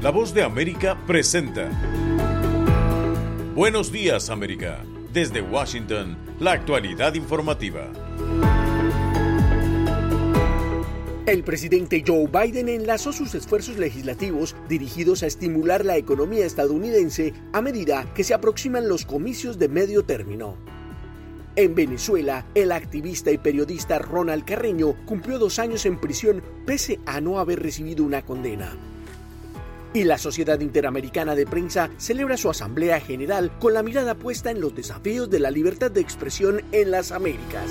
La Voz de América presenta Buenos Días, América. Desde Washington, la actualidad informativa. El presidente Joe Biden enlazó sus esfuerzos legislativos dirigidos a estimular la economía estadounidense a medida que se aproximan los comicios de medio término. En Venezuela, el activista y periodista Ronald Carreño cumplió 2 años en prisión pese a no haber recibido una condena. Y la Sociedad Interamericana de Prensa celebra su Asamblea General con la mirada puesta en los desafíos de la libertad de expresión en las Américas.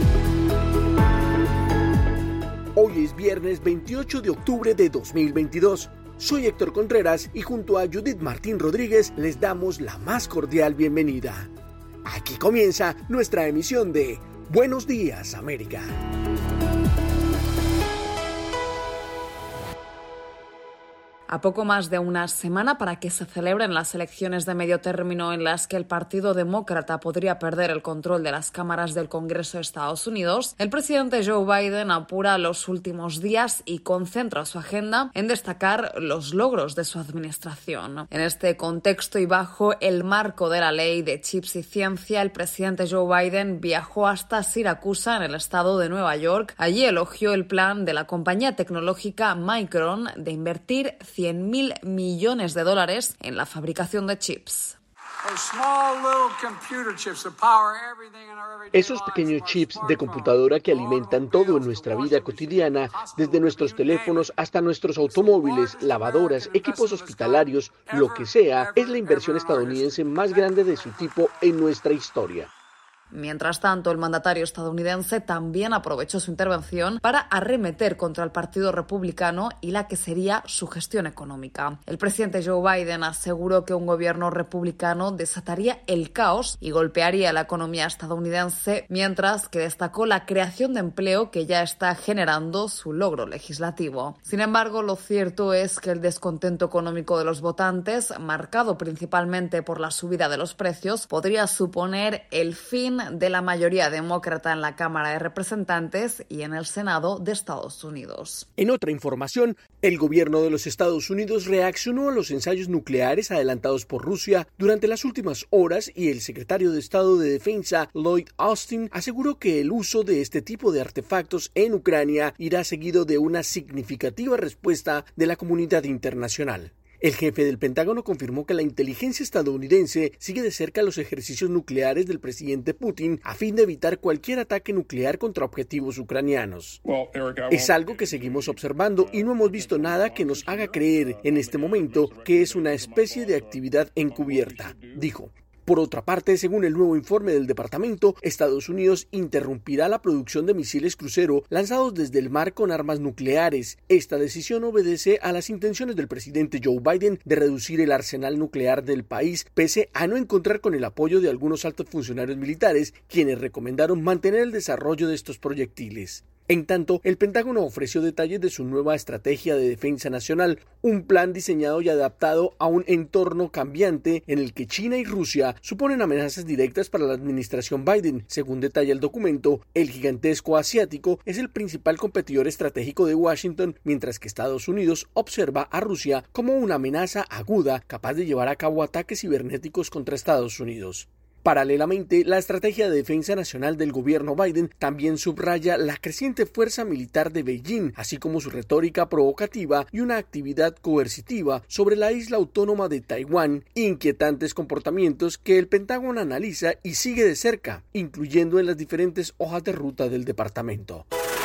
Hoy es viernes 28 de octubre de 2022. Soy Héctor Contreras y junto a Judith Martín Rodríguez les damos la más cordial bienvenida. Aquí comienza nuestra emisión de Buenos Días, América. A poco más de una semana para que se celebren las elecciones de medio término en las que el Partido Demócrata podría perder el control de las cámaras del Congreso de Estados Unidos, el presidente Joe Biden apura los últimos días y concentra su agenda en destacar los logros de su administración. En este contexto y bajo el marco de la ley de chips y ciencia, el presidente Joe Biden viajó hasta Siracusa, en el estado de Nueva York. Allí elogió el plan de la compañía tecnológica Micron de invertir $100.000 millones en la fabricación de chips. Esos pequeños chips de computadora que alimentan todo en nuestra vida cotidiana, desde nuestros teléfonos hasta nuestros automóviles, lavadoras, equipos hospitalarios, lo que sea, es la inversión estadounidense más grande de su tipo en nuestra historia. Mientras tanto, el mandatario estadounidense también aprovechó su intervención para arremeter contra el Partido Republicano y la que sería su gestión económica. El presidente Joe Biden aseguró que un gobierno republicano desataría el caos y golpearía la economía estadounidense, mientras que destacó la creación de empleo que ya está generando su logro legislativo. Sin embargo, lo cierto es que el descontento económico de los votantes, marcado principalmente por la subida de los precios, podría suponer el fin de la mayoría demócrata en la Cámara de Representantes y en el Senado de Estados Unidos. En otra información, el gobierno de los Estados Unidos reaccionó a los ensayos nucleares adelantados por Rusia durante las últimas horas y el secretario de Estado de Defensa, Lloyd Austin, aseguró que el uso de este tipo de artefactos en Ucrania irá seguido de una significativa respuesta de la comunidad internacional. El jefe del Pentágono confirmó que la inteligencia estadounidense sigue de cerca los ejercicios nucleares del presidente Putin a fin de evitar cualquier ataque nuclear contra objetivos ucranianos. Es algo que seguimos observando y no hemos visto nada que nos haga creer en este momento que es una especie de actividad encubierta, dijo. Por otra parte, según el nuevo informe del departamento, Estados Unidos interrumpirá la producción de misiles crucero lanzados desde el mar con armas nucleares. Esta decisión obedece a las intenciones del presidente Joe Biden de reducir el arsenal nuclear del país, pese a no encontrar con el apoyo de algunos altos funcionarios militares, quienes recomendaron mantener el desarrollo de estos proyectiles. En tanto, el Pentágono ofreció detalles de su nueva estrategia de defensa nacional, un plan diseñado y adaptado a un entorno cambiante en el que China y Rusia suponen amenazas directas para la administración Biden. Según detalla el documento, el gigantesco asiático es el principal competidor estratégico de Washington, mientras que Estados Unidos observa a Rusia como una amenaza aguda capaz de llevar a cabo ataques cibernéticos contra Estados Unidos. Paralelamente, la estrategia de defensa nacional del gobierno Biden también subraya la creciente fuerza militar de Beijing, así como su retórica provocativa y una actividad coercitiva sobre la isla autónoma de Taiwán, inquietantes comportamientos que el Pentágono analiza y sigue de cerca, incluyendo en las diferentes hojas de ruta del departamento.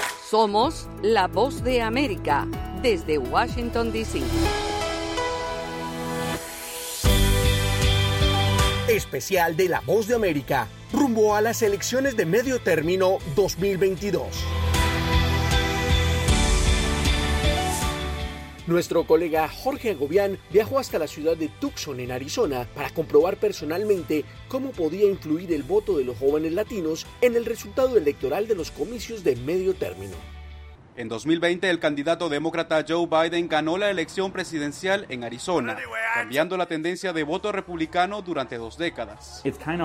Somos la Voz de América, desde Washington, D.C. Especial de La Voz de América, rumbo a las elecciones de medio término 2022. Nuestro colega Jorge Agobián viajó hasta la ciudad de Tucson, en Arizona, para comprobar personalmente cómo podía influir el voto de los jóvenes latinos en el resultado electoral de los comicios de medio término. En 2020, el candidato demócrata Joe Biden ganó la elección presidencial en Arizona, cambiando la tendencia de voto republicano durante 2 décadas.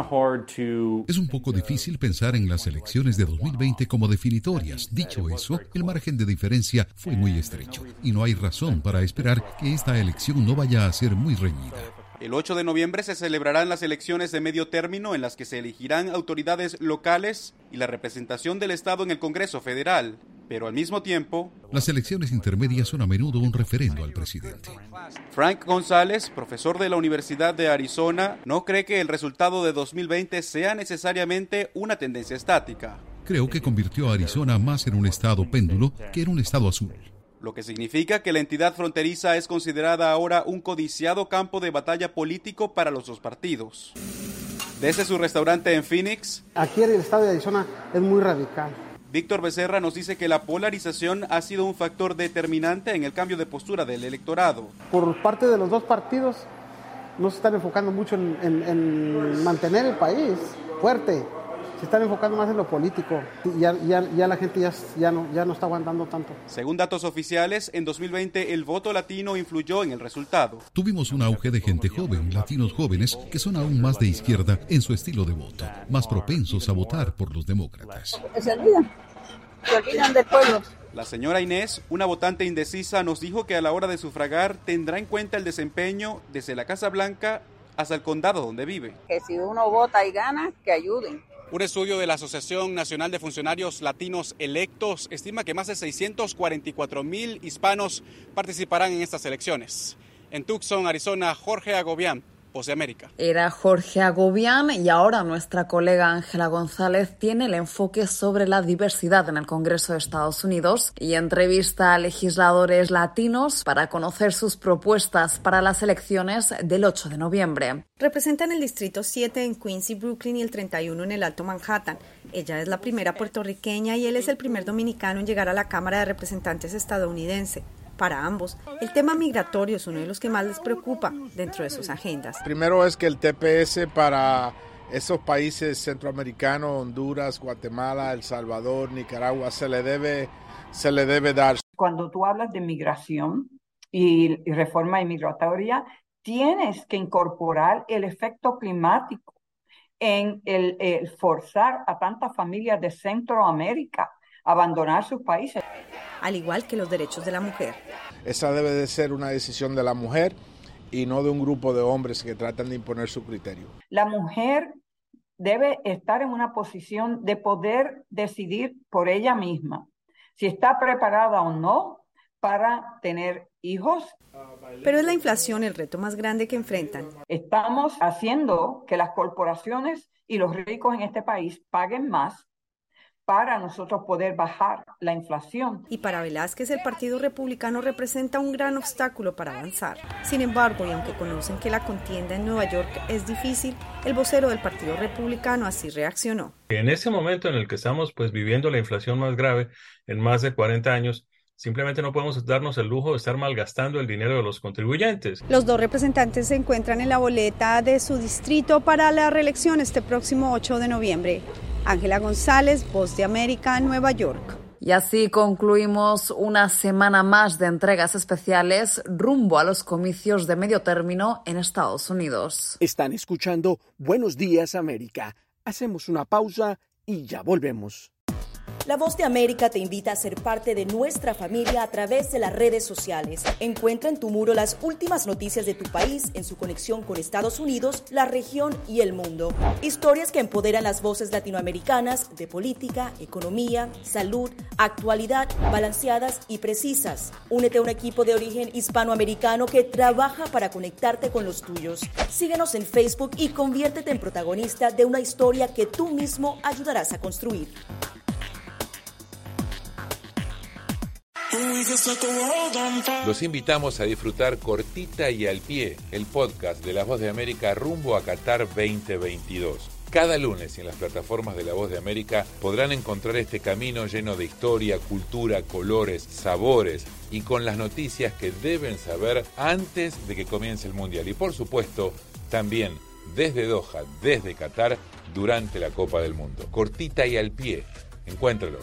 Es un poco difícil pensar en las elecciones de 2020 como definitorias. Dicho eso, el margen de diferencia fue muy estrecho y no hay razón para esperar que esta elección no vaya a ser muy reñida. El 8 de noviembre se celebrarán las elecciones de medio término en las que se elegirán autoridades locales y la representación del Estado en el Congreso Federal. Pero al mismo tiempo, las elecciones intermedias son a menudo un referendo al presidente. Frank González, profesor de la Universidad de Arizona, no cree que el resultado de 2020 sea necesariamente una tendencia estática. Creo que convirtió a Arizona más en un estado péndulo que en un estado azul. Lo que significa que la entidad fronteriza es considerada ahora un codiciado campo de batalla político para los 2 partidos. Desde su restaurante en Phoenix, aquí en el estado de Arizona es muy radical. Víctor Becerra nos dice que la polarización ha sido un factor determinante en el cambio de postura del electorado. Por parte de los 2 partidos no se están enfocando mucho en mantener el país fuerte. Se están enfocando más en lo político. Ya la gente ya no está aguantando tanto. Según datos oficiales, en 2020 el voto latino influyó en el resultado. Tuvimos un auge de gente joven, latinos jóvenes, que son aún más de izquierda en su estilo de voto, más propensos a votar por los demócratas. Se olvidan del pueblo. La señora Inés, una votante indecisa, nos dijo que a la hora de sufragar tendrá en cuenta el desempeño desde la Casa Blanca hasta el condado donde vive. Que si uno vota y gana, que ayuden. Un estudio de la Asociación Nacional de Funcionarios Latinos Electos estima que más de 644,000 hispanos participarán en estas elecciones. En Tucson, Arizona, Jorge Agobián, Voz de América. Era Jorge Agobián y ahora nuestra colega Ángela González tiene el enfoque sobre la diversidad en el Congreso de Estados Unidos y entrevista a legisladores latinos para conocer sus propuestas para las elecciones del 8 de noviembre. Representan el Distrito 7 en Queens y Brooklyn y el 31 en el Alto Manhattan. Ella es la primera puertorriqueña y él es el primer dominicano en llegar a la Cámara de Representantes estadounidense. Para ambos, el tema migratorio es uno de los que más les preocupa dentro de sus agendas. Primero es que el TPS para esos países centroamericanos, Honduras, Guatemala, El Salvador, Nicaragua, se le debe dar. Cuando tú hablas de migración y reforma inmigratoria, tienes que incorporar el efecto climático en el forzar a tantas familias de Centroamérica a abandonar sus países. Al igual que los derechos de la mujer. Esa debe de ser una decisión de la mujer y no de un grupo de hombres que tratan de imponer su criterio. La mujer debe estar en una posición de poder decidir por ella misma si está preparada o no para tener hijos. Pero es la inflación el reto más grande que enfrentan. Estamos haciendo que las corporaciones y los ricos en este país paguen más para nosotros poder bajar la inflación. Y para Velázquez, el Partido Republicano representa un gran obstáculo para avanzar. Sin embargo, y aunque conocen que la contienda en Nueva York es difícil, el vocero del Partido Republicano así reaccionó. En ese momento en el que estamos viviendo la inflación más grave en más de 40 años, simplemente no podemos darnos el lujo de estar malgastando el dinero de los contribuyentes. Los 2 representantes se encuentran en la boleta de su distrito para la reelección este próximo 8 de noviembre. Ángela González, Voz de América, Nueva York. Y así concluimos una semana más de entregas especiales rumbo a los comicios de medio término en Estados Unidos. Están escuchando Buenos Días América. Hacemos una pausa y ya volvemos. La Voz de América te invita a ser parte de nuestra familia a través de las redes sociales. Encuentra en tu muro las últimas noticias de tu país en su conexión con Estados Unidos, la región y el mundo. Historias que empoderan las voces latinoamericanas de política, economía, salud, actualidad, balanceadas y precisas. Únete a un equipo de origen hispanoamericano que trabaja para conectarte con los tuyos. Síguenos en Facebook y conviértete en protagonista de una historia que tú mismo ayudarás a construir. Los invitamos a disfrutar Cortita y al Pie, el podcast de La Voz de América rumbo a Qatar 2022. Cada lunes en las plataformas de La Voz de América podrán encontrar este camino lleno de historia, cultura, colores, sabores y con las noticias que deben saber antes de que comience el Mundial. Y por supuesto, también desde Doha, desde Qatar, durante la Copa del Mundo. Cortita y al Pie. Encuéntralo en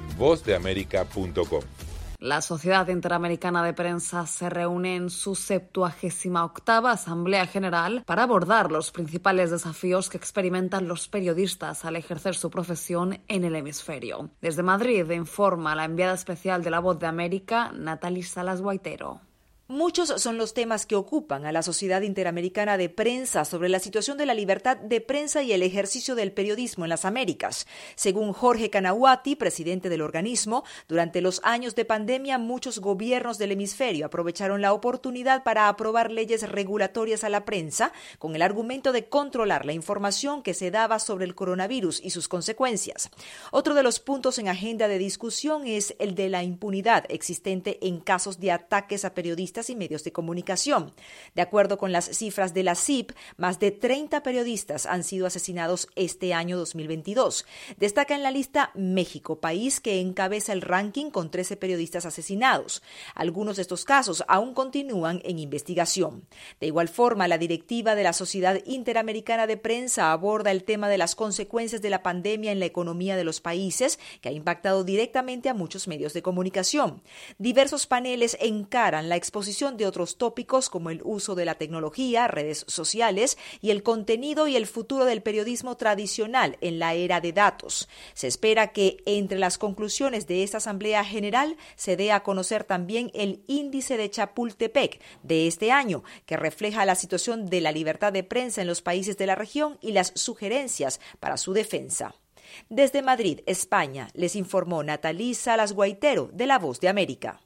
vozdeamerica.com. La Sociedad Interamericana de Prensa se reúne en su 78ª Asamblea General para abordar los principales desafíos que experimentan los periodistas al ejercer su profesión en el hemisferio. Desde Madrid informa la enviada especial de La Voz de América, Natalie Salas Guaitero. Muchos son los temas que ocupan a la Sociedad Interamericana de Prensa sobre la situación de la libertad de prensa y el ejercicio del periodismo en las Américas. Según Jorge Canahuati, presidente del organismo, durante los años de pandemia muchos gobiernos del hemisferio aprovecharon la oportunidad para aprobar leyes regulatorias a la prensa con el argumento de controlar la información que se daba sobre el coronavirus y sus consecuencias. Otro de los puntos en agenda de discusión es el de la impunidad existente en casos de ataques a periodistas y medios de comunicación. De acuerdo con las cifras de la CIP, más de 30 periodistas han sido asesinados este año 2022. Destaca en la lista México, país que encabeza el ranking con 13 periodistas asesinados. Algunos de estos casos aún continúan en investigación. De igual forma, la directiva de la Sociedad Interamericana de Prensa aborda el tema de las consecuencias de la pandemia en la economía de los países, que ha impactado directamente a muchos medios de comunicación. Diversos paneles encaran la exposición de otros tópicos como el uso de la tecnología, redes sociales y el contenido y el futuro del periodismo tradicional en la era de datos. Se espera que entre las conclusiones de esta Asamblea General se dé a conocer también el índice de Chapultepec de este año, que refleja la situación de la libertad de prensa en los países de la región y las sugerencias para su defensa. Desde Madrid, España, les informó Natalie Salas Guaitero de La Voz de América.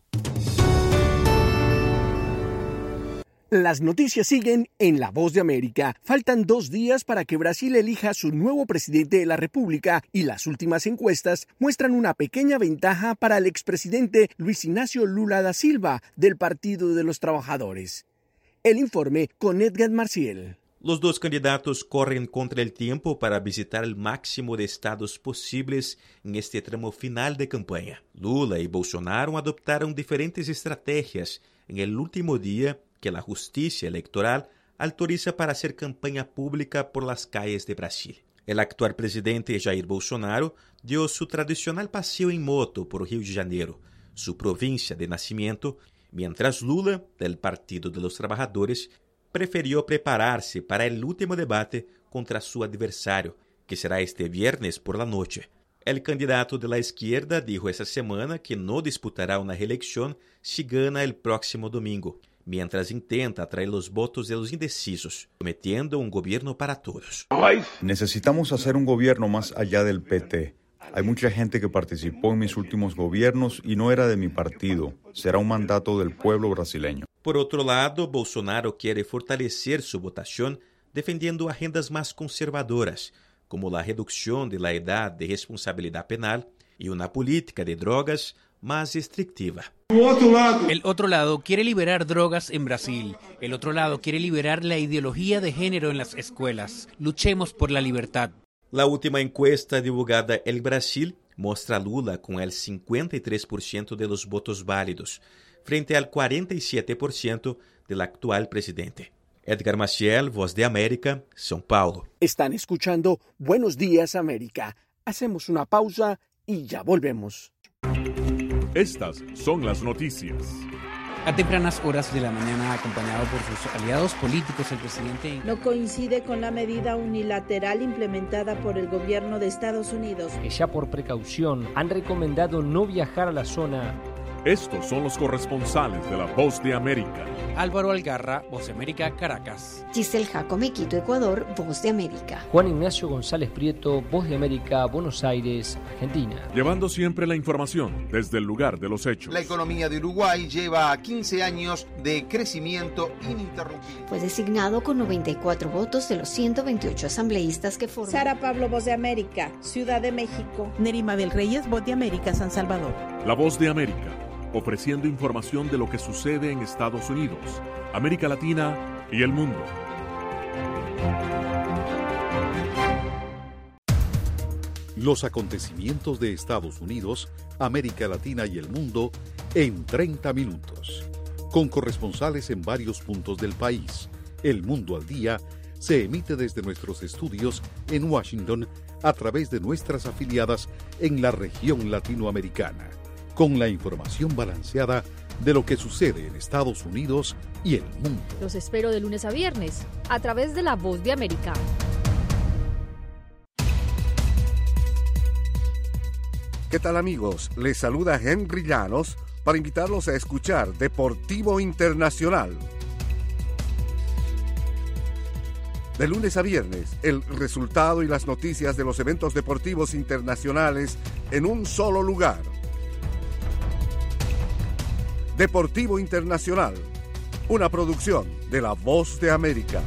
Las noticias siguen en La Voz de América. Faltan 2 días para que Brasil elija a su nuevo presidente de la República y las últimas encuestas muestran una pequeña ventaja para el expresidente Luis Ignacio Lula da Silva del Partido de los Trabajadores. El informe con Edgar Marciel. Los dos candidatos corren contra el tiempo para visitar el máximo de estados posibles en este tramo final de campaña. Lula y Bolsonaro adoptaron diferentes estrategias en el último día que la justicia electoral autoriza para hacer campaña pública por las calles de Brasil. El actual presidente Jair Bolsonaro dio su tradicional paseo en moto por Rio de Janeiro, su provincia de nacimiento, mientras Lula, del Partido de los Trabajadores, prefirió prepararse para el último debate contra su adversario, que será este viernes por la noche. El candidato de la izquierda dijo esta semana que no disputará una reelección si gana el próximo domingo, mientras intenta atraer los votos de los indecisos, prometiendo un gobierno para todos. Necesitamos hacer un gobierno más allá del PT. Hay mucha gente que participó en mis últimos gobiernos y no era de mi partido. Será un mandato del pueblo brasileño. Por otro lado, Bolsonaro quiere fortalecer su votación defendiendo agendas más conservadoras, como la reducción de la edad de responsabilidad penal y una política de drogas más restrictiva. El otro lado quiere liberar drogas en Brasil. El otro lado quiere liberar la ideología de género en las escuelas. Luchemos por la libertad. La última encuesta divulgada en Brasil muestra a Lula con el 53% de los votos válidos, frente al 47% del actual presidente. Edgar Maciel, Voz de América, São Paulo. Están escuchando Buenos Días América. Hacemos una pausa y ya volvemos. Estas son las noticias. A tempranas horas de la mañana, acompañado por sus aliados políticos, el presidente no coincide con la medida unilateral implementada por el gobierno de Estados Unidos, que ya por precaución han recomendado no viajar a la zona. Estos son los corresponsales de La Voz de América. Álvaro Algarra, Voz de América, Caracas. Giselle Jacome, Quito, Ecuador, Voz de América. Juan Ignacio González Prieto, Voz de América, Buenos Aires, Argentina. Llevando siempre la información desde el lugar de los hechos. La economía de Uruguay lleva 15 años de crecimiento ininterrumpido. Fue designado con 94 votos de los 128 asambleístas que forman. Sara Pablo, Voz de América, Ciudad de México. Nerima Bel Reyes, Voz de América, San Salvador. La Voz de América, ofreciendo información de lo que sucede en Estados Unidos, América Latina y el mundo. Los acontecimientos de Estados Unidos, América Latina y el mundo en 30 minutos. Con corresponsales en varios puntos del país. El Mundo al Día se emite desde nuestros estudios en Washington a través de nuestras afiliadas en la región latinoamericana, con la información balanceada de lo que sucede en Estados Unidos y el mundo. Los espero de lunes a viernes, a través de La Voz de América. ¿Qué tal, amigos? Les saluda Henry Llanos para invitarlos a escuchar Deportivo Internacional. De lunes a viernes, el resultado y las noticias de los eventos deportivos internacionales en un solo lugar. Deportivo Internacional, una producción de La Voz de América.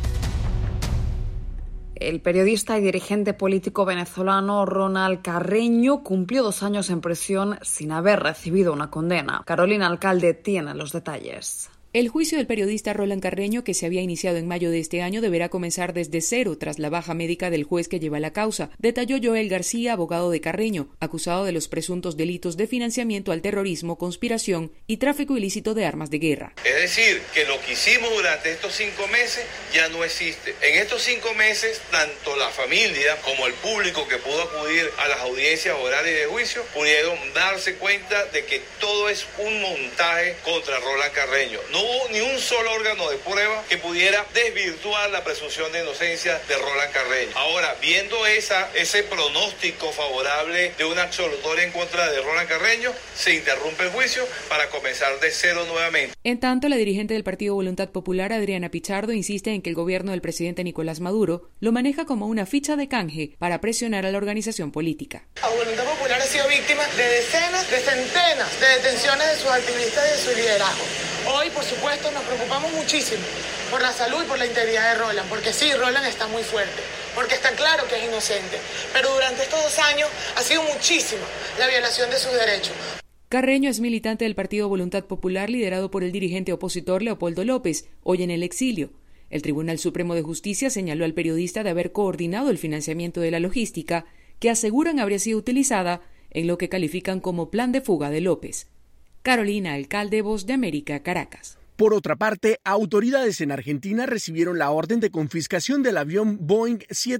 El periodista y dirigente político venezolano Ronald Carreño cumplió 2 años en prisión sin haber recibido una condena. Carolina Alcalde tiene los detalles. El juicio del periodista Roland Carreño, que se había iniciado en mayo de este año, deberá comenzar desde cero tras la baja médica del juez que lleva la causa, detalló Joel García, abogado de Carreño, acusado de los presuntos delitos de financiamiento al terrorismo, conspiración y tráfico ilícito de armas de guerra. Es decir, que lo que hicimos durante estos 5 meses ya no existe. En estos 5 meses, tanto la familia como el público que pudo acudir a las audiencias orales de juicio pudieron darse cuenta de que todo es un montaje contra Roland Carreño. No hubo ni un solo órgano de prueba que pudiera desvirtuar la presunción de inocencia de Roland Carreño. Ahora, viendo ese pronóstico favorable de una absolutoria en contra de Roland Carreño, se interrumpe el juicio para comenzar de cero nuevamente. En tanto, la dirigente del Partido Voluntad Popular, Adriana Pichardo, insiste en que el gobierno del presidente Nicolás Maduro lo maneja como una ficha de canje para presionar a la organización política. La Voluntad Popular ha sido víctima de decenas, de centenas de detenciones de sus activistas y de su liderazgo. Hoy, por supuesto, nos preocupamos muchísimo por la salud y por la integridad de Roland, porque sí, Roland está muy fuerte, porque está claro que es inocente, pero durante estos 2 años ha sido muchísima la violación de sus derechos. Carreño es militante del Partido Voluntad Popular, liderado por el dirigente opositor Leopoldo López, hoy en el exilio. El Tribunal Supremo de Justicia señaló al periodista de haber coordinado el financiamiento de la logística, que aseguran habría sido utilizada en lo que califican como plan de fuga de López. Carolina Alcalde, Voz de América, Caracas. Por otra parte, autoridades en Argentina recibieron la orden de confiscación del avión Boeing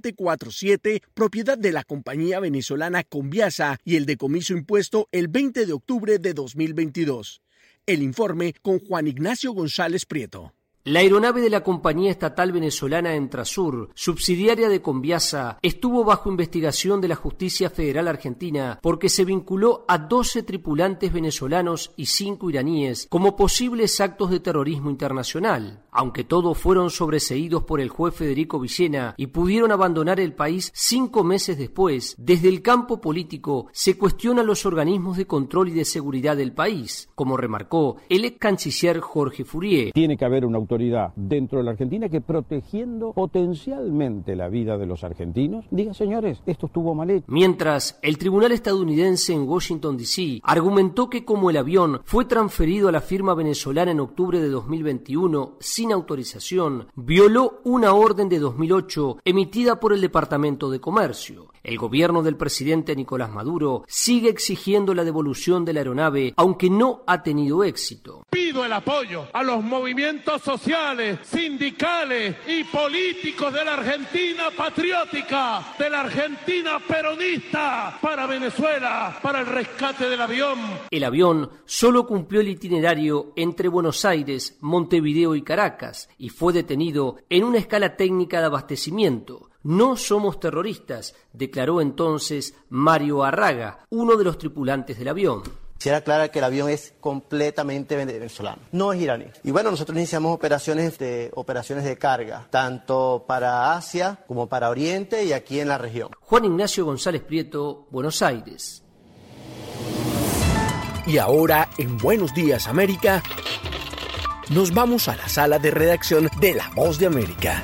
747, propiedad de la compañía venezolana Conviasa, y el decomiso impuesto el 20 de octubre de 2022. El informe con Juan Ignacio González Prieto. La aeronave de la compañía estatal venezolana Entrasur, subsidiaria de Conviasa, estuvo bajo investigación de la Justicia Federal Argentina porque se vinculó a 12 tripulantes venezolanos y 5 iraníes como posibles actos de terrorismo internacional. Aunque todos fueron sobreseídos por el juez Federico Villena y pudieron abandonar el país 5 meses después, desde el campo político se cuestionan los organismos de control y de seguridad del país, como remarcó el ex canciller Jorge Fourier. Tiene que haber una autoridad dentro de la Argentina que, protegiendo potencialmente la vida de los argentinos, diga: señores, esto estuvo mal hecho. Mientras, el tribunal estadounidense en Washington, D.C. argumentó que como el avión fue transferido a la firma venezolana en octubre de 2021 sin autorización, violó una orden de 2008 emitida por el Departamento de Comercio. El gobierno del presidente Nicolás Maduro sigue exigiendo la devolución de la aeronave, aunque no ha tenido éxito. Pido el apoyo a los movimientos sociales, sindicales y políticos de la Argentina patriótica, de la Argentina peronista, para Venezuela, para el rescate del avión. El avión solo cumplió el itinerario entre Buenos Aires, Montevideo y Caracas y fue detenido en una escala técnica de abastecimiento. No somos terroristas, declaró entonces Mario Arraga, uno de los tripulantes del avión. Quisiera aclarar que el avión es completamente venezolano, no es iraní. Y bueno, nosotros iniciamos operaciones de carga, tanto para Asia como para Oriente y aquí en la región. Juan Ignacio González Prieto, Buenos Aires. Y ahora, en Buenos Días América, nos vamos a la sala de redacción de La Voz de América.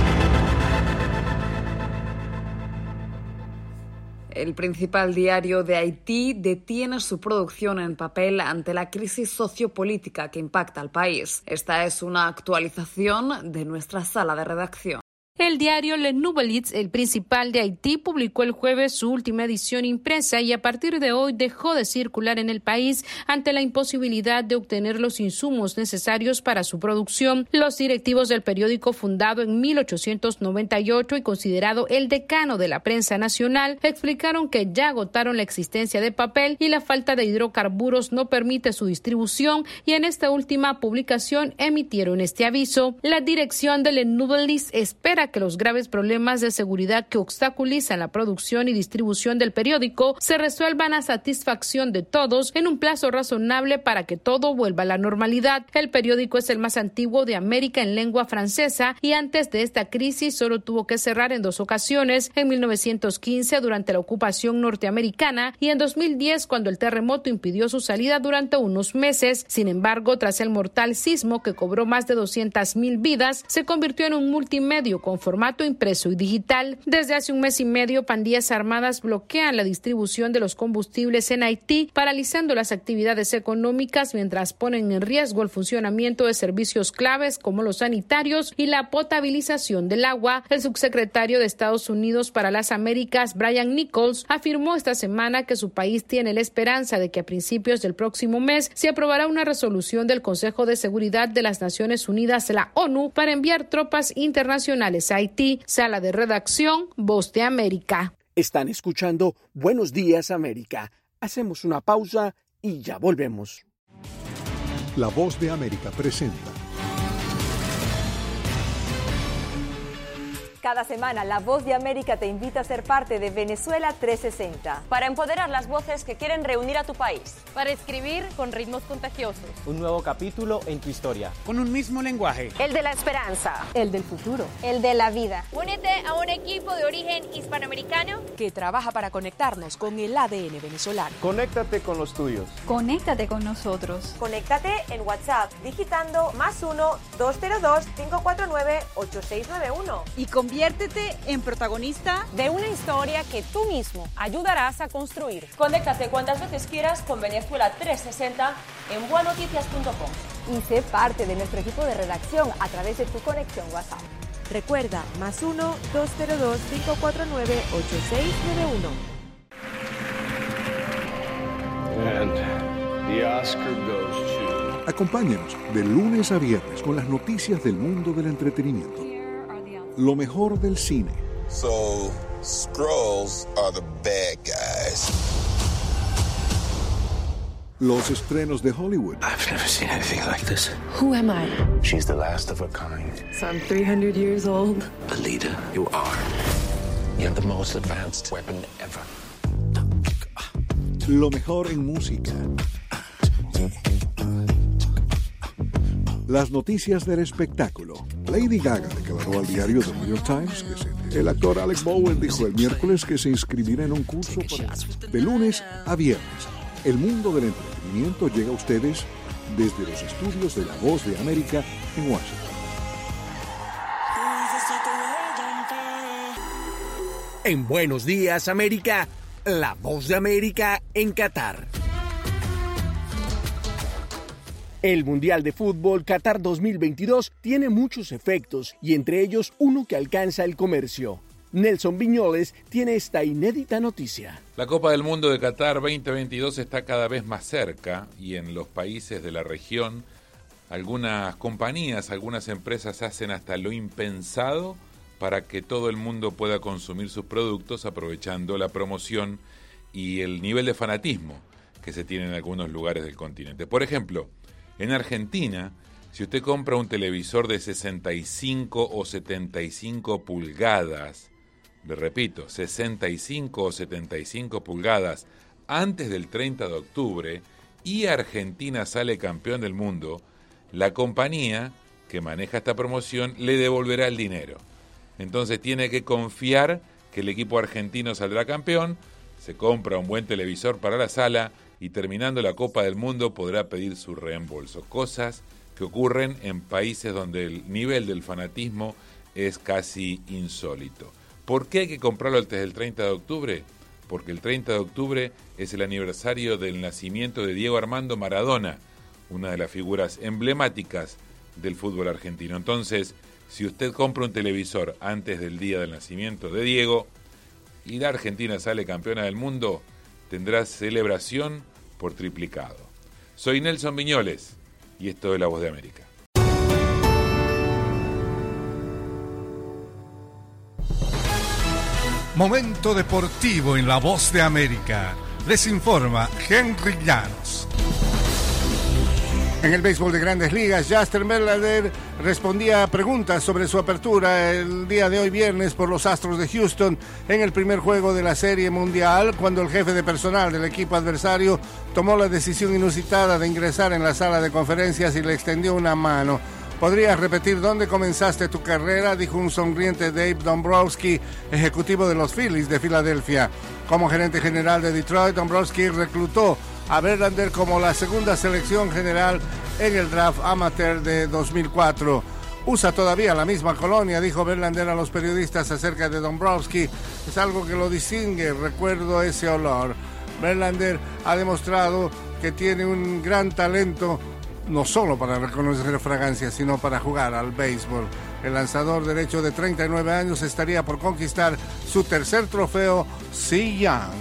El principal diario de Haití detiene su producción en papel ante la crisis sociopolítica que impacta al país. Esta es una actualización de nuestra sala de redacción. El diario Le Nouveliste, el principal de Haití, publicó el jueves su última edición impresa y a partir de hoy dejó de circular en el país ante la imposibilidad de obtener los insumos necesarios para su producción. Los directivos del periódico, fundado en 1898 y considerado el decano de la prensa nacional, explicaron que ya agotaron la existencia de papel y la falta de hidrocarburos no permite su distribución, y en esta última publicación emitieron este aviso. La dirección de Le Nouveliste espera que los graves problemas de seguridad que obstaculizan la producción y distribución del periódico se resuelvan a satisfacción de todos en un plazo razonable para que todo vuelva a la normalidad. El periódico es el más antiguo de América en lengua francesa y antes de esta crisis solo tuvo que cerrar en 2 ocasiones, en 1915 durante la ocupación norteamericana y en 2010 cuando el terremoto impidió su salida durante unos meses. Sin embargo, tras el mortal sismo que cobró más de 200,000 vidas, se convirtió en un multimedio con formato impreso y digital. Desde hace un mes y medio, pandillas armadas bloquean la distribución de los combustibles en Haití, paralizando las actividades económicas mientras ponen en riesgo el funcionamiento de servicios claves como los sanitarios y la potabilización del agua. El subsecretario de Estados Unidos para las Américas, Brian Nichols, afirmó esta semana que su país tiene la esperanza de que a principios del próximo mes se aprobará una resolución del Consejo de Seguridad de las Naciones Unidas, la ONU, para enviar tropas internacionales a Haití. Sala de redacción, Voz de América. Están escuchando Buenos Días, América. Hacemos una pausa y ya volvemos. La Voz de América presenta. Cada semana, La Voz de América te invita a ser parte de Venezuela 360. Para empoderar las voces que quieren reunir a tu país. Para escribir con ritmos contagiosos. Un nuevo capítulo en tu historia. Con un mismo lenguaje. El de la esperanza. El del futuro. El de la vida. Únete a un equipo de origen hispanoamericano que trabaja para conectarnos con el ADN venezolano. Conéctate con los tuyos. Conéctate con nosotros. Conéctate en WhatsApp digitando +1 202 549 8691. Y conviértete en protagonista de una historia que tú mismo ayudarás a construir. Conéctate cuantas veces quieras con Venezuela 360 en buenoticias.com. Y sé parte de nuestro equipo de redacción a través de tu conexión WhatsApp. Recuerda, +1 202 549 8691. And the Oscar goes to... Acompáñanos de lunes a viernes con las noticias del mundo del entretenimiento. Lo mejor del cine. So, Skrulls are the bad guys. Los estrenos de Hollywood. I've never seen anything like this. Who am I? She's the last of her kind. So I'm 300 years old. The leader you are. You have the most advanced weapon ever. Lo mejor en música. Las noticias del espectáculo. Lady Gaga declaró al diario The New York Times que el actor Alec Bowen dijo el miércoles que se inscribirá en un curso de lunes a viernes. El mundo del entretenimiento llega a ustedes desde los estudios de La Voz de América en Washington. En Buenos Días, América, La Voz de América en Qatar. El Mundial de Fútbol Qatar 2022 tiene muchos efectos y entre ellos uno que alcanza el comercio. Nelson Viñoles tiene esta inédita noticia. La Copa del Mundo de Qatar 2022 está cada vez más cerca y en los países de la región algunas compañías, algunas empresas hacen hasta lo impensado para que todo el mundo pueda consumir sus productos aprovechando la promoción y el nivel de fanatismo que se tiene en algunos lugares del continente. Por ejemplo, en Argentina, si usted compra un televisor de 65 o 75 pulgadas, le repito, 65 o 75 pulgadas antes del 30 de octubre y Argentina sale campeón del mundo, la compañía que maneja esta promoción le devolverá el dinero. Entonces tiene que confiar que el equipo argentino saldrá campeón, se compra un buen televisor para la sala y terminando la Copa del Mundo podrá pedir su reembolso. Cosas que ocurren en países donde el nivel del fanatismo es casi insólito. ¿Por qué hay que comprarlo antes del 30 de octubre? Porque el 30 de octubre es el aniversario del nacimiento de Diego Armando Maradona, una de las figuras emblemáticas del fútbol argentino. Entonces, Si usted compra un televisor antes del día del nacimiento de Diego y la Argentina sale campeona del mundo, tendrá celebración por triplicado. Soy Nelson Viñoles y esto es La Voz de América. Momento deportivo en La Voz de América. Les informa Henry Llanos. En el béisbol de Grandes Ligas, Justin Verlander respondía a preguntas sobre su apertura el día de hoy viernes por los Astros de Houston en el primer juego de la Serie Mundial, cuando el jefe de personal del equipo adversario tomó la decisión inusitada de ingresar en la sala de conferencias y le extendió una mano. ¿Podrías repetir dónde comenzaste tu carrera?, dijo un sonriente Dave Dombrowski, ejecutivo de los Phillies de Filadelfia. Como gerente general de Detroit, Dombrowski reclutó a Verlander como la segunda selección general en el draft amateur de 2004. Usa todavía la misma colonia, dijo Verlander a los periodistas acerca de Dombrowski. Es algo que lo distingue, recuerdo ese olor. Verlander ha demostrado que tiene un gran talento, no solo para reconocer fragancias, sino para jugar al béisbol. El lanzador derecho de 39 años estaría por conquistar su tercer trofeo Cy Young.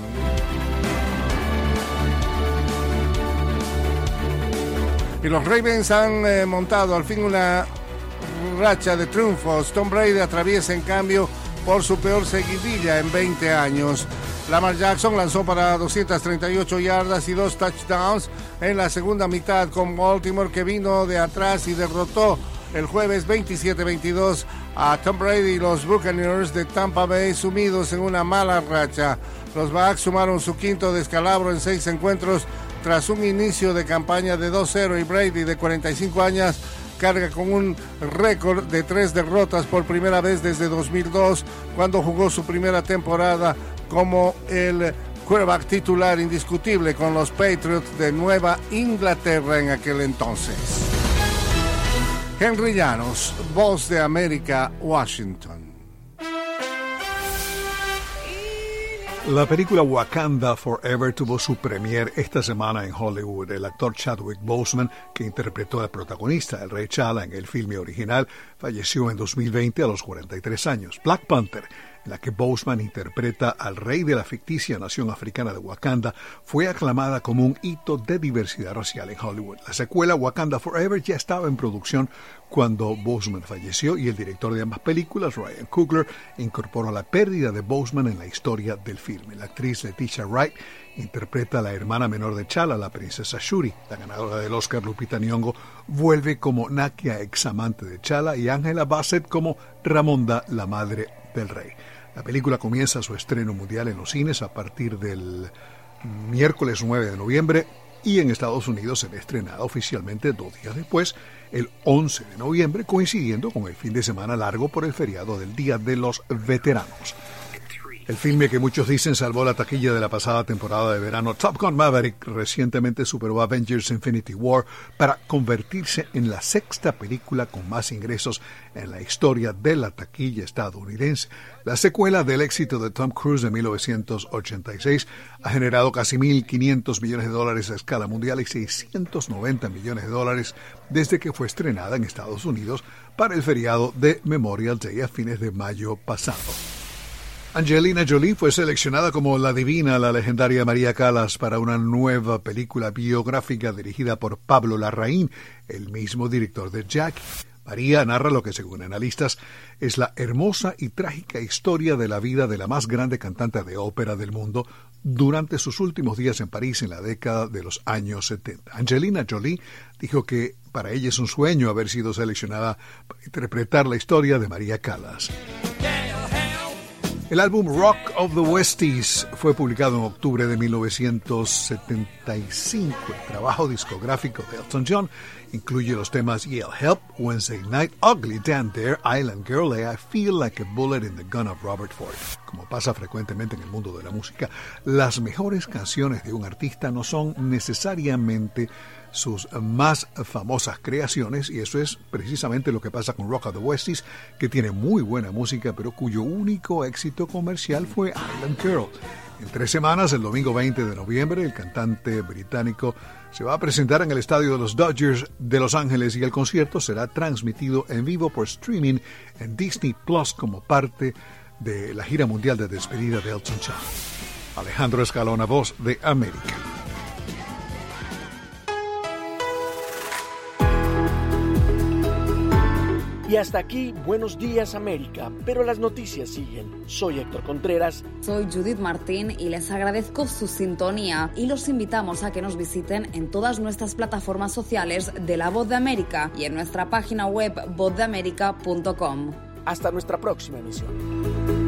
Y los Ravens han montado al fin una racha de triunfos. Tom Brady atraviesa en cambio por su peor seguidilla en 20 años. Lamar Jackson lanzó para 238 yardas y 2 touchdowns en la segunda mitad con Baltimore, que vino de atrás y derrotó el jueves 27-22 a Tom Brady y los Buccaneers de Tampa Bay, sumidos en una mala racha. Los Bucs sumaron su quinto descalabro en 6 encuentros tras un inicio de campaña de 2-0, y Brady, de 45 años, carga con un récord de 3 derrotas por primera vez desde 2002, cuando jugó su primera temporada como el quarterback titular indiscutible con los Patriots de Nueva Inglaterra en aquel entonces. Henry Llanos, Voz de América, Washington. La película Wakanda Forever tuvo su premier esta semana en Hollywood. El actor Chadwick Boseman, que interpretó al protagonista, el rey T'Challa, en el filme original, falleció en 2020 a los 43 años. Black Panther, en la que Boseman interpreta al rey de la ficticia nación africana de Wakanda, fue aclamada como un hito de diversidad racial en Hollywood. La secuela Wakanda Forever ya estaba en producción cuando Boseman falleció, y el director de ambas películas, Ryan Coogler, incorporó la pérdida de Boseman en la historia del filme. La actriz Letitia Wright interpreta a la hermana menor de T'Challa, la princesa Shuri. La ganadora del Oscar, Lupita Nyong'o, vuelve como Nakia, examante de T'Challa, y Angela Bassett como Ramonda, la madre del rey. La película comienza su estreno mundial en los cines a partir del miércoles 9 de noviembre y en Estados Unidos será estrenada oficialmente 2 días después, el 11 de noviembre, coincidiendo con el fin de semana largo por el feriado del Día de los Veteranos. El filme que muchos dicen salvó la taquilla de la pasada temporada de verano, Top Gun Maverick, recientemente superó Avengers Infinity War para convertirse en la 6ª película con más ingresos en la historia de la taquilla estadounidense. La secuela del éxito de Tom Cruise de 1986 ha generado casi $1.500 millones a escala mundial y $690 millones desde que fue estrenada en Estados Unidos para el feriado de Memorial Day a fines de mayo pasado. Angelina Jolie fue seleccionada como la divina, la legendaria María Callas, para una nueva película biográfica dirigida por Pablo Larraín, el mismo director de Jackie. María narra lo que, según analistas, es la hermosa y trágica historia de la vida de la más grande cantante de ópera del mundo durante sus últimos días en París en la década de los años 70. Angelina Jolie dijo que para ella es un sueño haber sido seleccionada para interpretar la historia de María Callas. El álbum Rock of the Westies fue publicado en octubre de 1975. El trabajo discográfico de Elton John incluye los temas Yell Help, Wednesday Night, Ugly, Dan Dare, Island Girl y I Feel Like a Bullet in the Gun of Robert Ford. Como pasa frecuentemente en el mundo de la música, las mejores canciones de un artista no son necesariamente sus más famosas creaciones, y eso es precisamente lo que pasa con Rock of the Westies, que tiene muy buena música, pero cuyo único éxito comercial fue Island Girl. En 3 semanas, el domingo 20 de noviembre, el cantante británico se va a presentar en el estadio de los Dodgers de Los Ángeles y el concierto será transmitido en vivo por streaming en Disney Plus como parte de la gira mundial de despedida de Elton John. Alejandro Escalona, Voz de América. Y hasta aquí, Buenos Días América, pero las noticias siguen. Soy Héctor Contreras. Soy Judith Martín y les agradezco su sintonía y los invitamos a que nos visiten en todas nuestras plataformas sociales de La Voz de América y en nuestra página web vozdeamerica.com. Hasta nuestra próxima emisión.